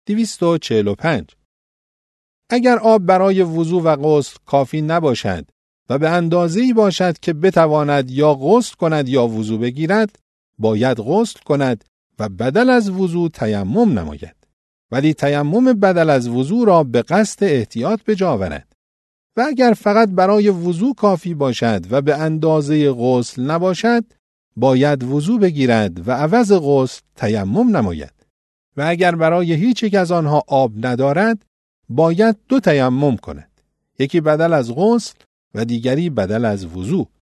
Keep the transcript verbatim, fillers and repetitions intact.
دویست و چهل و پنج. اگر آب برای وضو و غسل کافی نباشد و به اندازه‌ای باشد که بتواند یا غسل کند یا وضو بگیرد، باید غسل کند و بدل از وضو تیمم نماید. ولی تیمم بدل از وضو را به قصد احتیاط به جا آورد. و اگر فقط برای وضو کافی باشد و به اندازه غسل نباشد، باید وضو بگیرد و عوض غسل تیمم نماید. و اگر برای هیچ یک از آنها آب ندارد، باید دو تیمم کند. یکی بدل از غسل و دیگری بدل از وضو.